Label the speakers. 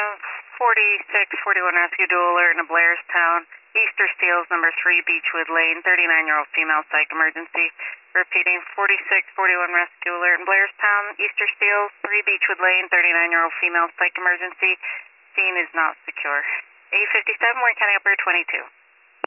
Speaker 1: 4641 rescue dual alert in Blairstown. Easter Steels, number 3, Beechwood Lane, 39-year-old female psych emergency. Repeating, 4641 rescue alert in Blairstown. Easter Steels, 3 Beechwood Lane, 39-year-old female psych emergency. Scene is not secure. 857, Wayne County Upper 22.